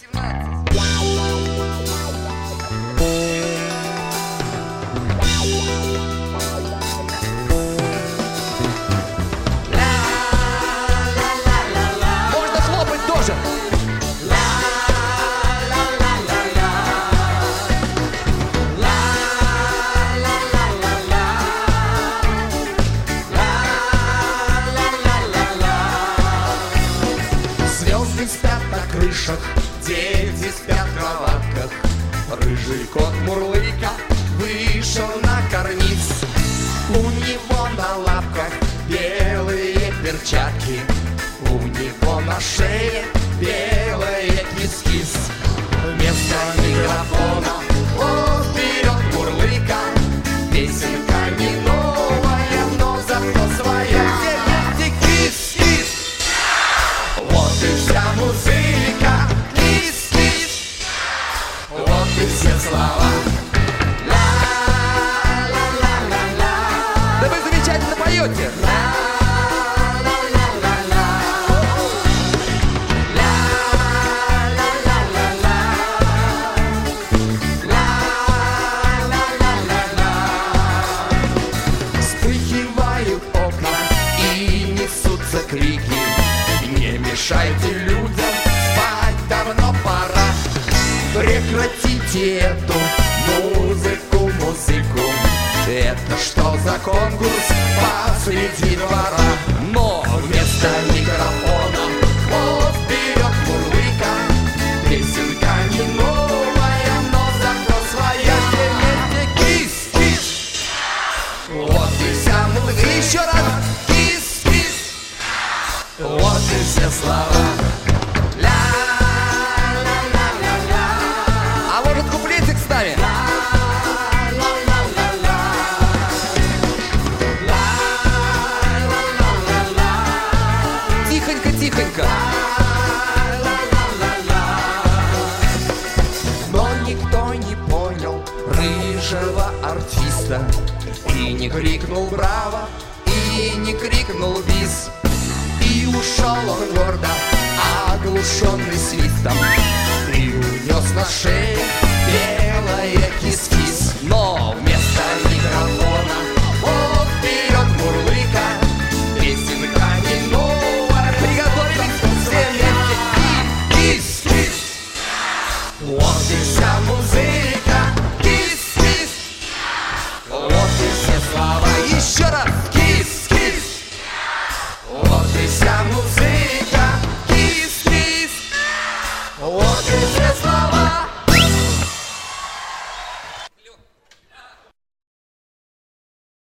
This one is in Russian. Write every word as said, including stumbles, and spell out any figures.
Можно хлопать тоже. Звезды спят на крышах, дети спят в кроватках. Рыжий кот Мурлыка вышел на карниз. У него на лапках белые перчатки, у него на шее белые кис-кис. Вместо микрофона он вперед Мурлыка. Песенка не новая, но зато своя. Кис-кис. Вот и вся музыка. Кис-кис. Вот и все слова. Да вы замечательно поете. Вспыхивают окна и несутся крики. Не мешайте людям, спать давно пора. Прекратите эту музыку, музыку. Это что за конкурс посреди двора? Но вместо микрофона вот вперед Мурлыка. Песенка не новая, но зато своя. Кис-кис. Вот и вся музыка. Еще раз. Кис-кис. Вот и все слова. А может куплетик с нами? Тихонько, тихонько. Но никто не понял рыжего артиста. И не крикнул браво, и не крикнул бис. И ушел он гордо, оглушенный свистом, и унес на шее белое кис-кис. Но вместо микрофона вот вперед Мурлыка. Песенка не новая. Приготовились все вместе. Кис-кис. Вот и вся музыка. Кис-кис. Вот и все слова. Еще раз. Кис-кис. Вот и вся музыка. Кис-кис. Вот и все слова.